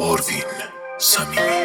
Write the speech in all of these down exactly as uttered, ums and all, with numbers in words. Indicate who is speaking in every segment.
Speaker 1: آروین صمیمی.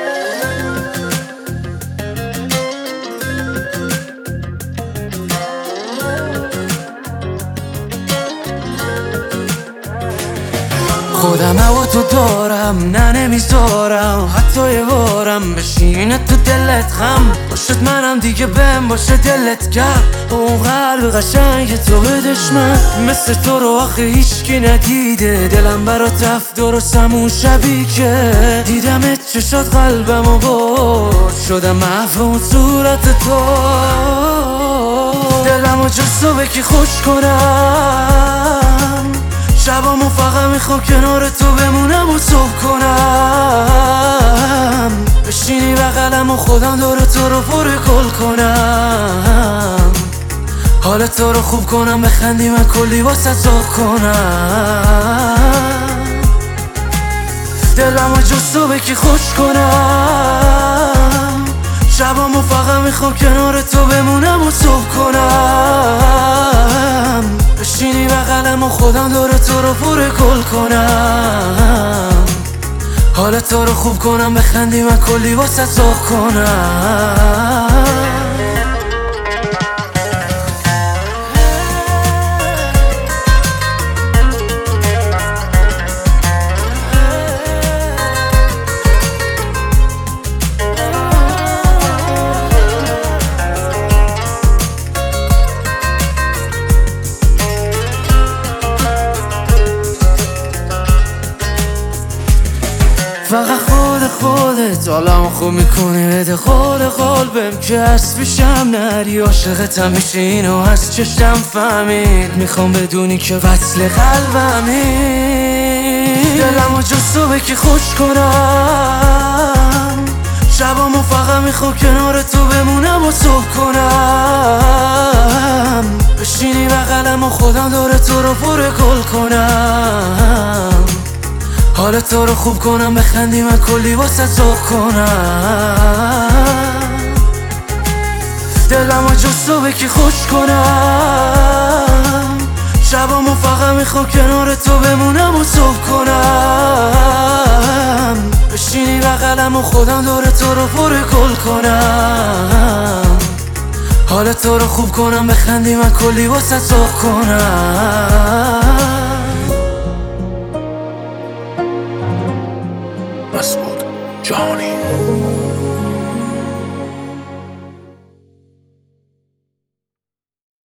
Speaker 2: خودم و تو دارم، نه نمیذارم حتی یه بارم بشینه تو دلت غم باشد، منم دیگه بهم باشه دلت گرم. اون قلب قشنگ تو به دشمن مثل تو رو آخه هیچکی ندیده. دلم برات رفت درستم اون شبی که دیدمت چشات قلبمو برد، شدم محو اون صورت تو. دلمو جز تو بکی خوش کنم، شبامو فقط میخوام کنار تو بمونم و صبح کنم. بشینی بغلم و خودم دور تو رو پر گل کنم، حال تو رو خوب کنم، بخندی من کلی واسه ذوق کنم. دلمو جز تو بکی خوش کنم، شبامو فقط میخوام کنار تو بمونم و صبح کنم. بشینی بغلم و خودم دور تو رو پر گل کنم، حال تو رو خوب کنم، بخندی من کلی واسه ذوق کنم. فقط خود خودت حالمو خوب میکنی، بده خود قلبم که هست پیشم نری. عاشقتم میشه اینو از چشم فهمید، میخوام بدونی که وصل قلبمی. دلمو جز تو بکی خوش کنم، شبامو فقط میخوام کنار تو بمونم و صبح کنم. بشینی بغلم و خودم دور تو رو پر گل کنم، حال تو رو خوب کنم، بخندی من کلی واسه ذوق کنم. دلمو جز تو بکی خوش کنم، شبامو فقط میخوام کنار تو بمونم و صبح کنم. بشینی بغلم و خودم دور تو رو پر گل کنم، حال تو رو خوب کنم، بخندی من کلی واسه ذوق کنم.
Speaker 1: مسعود جهانی.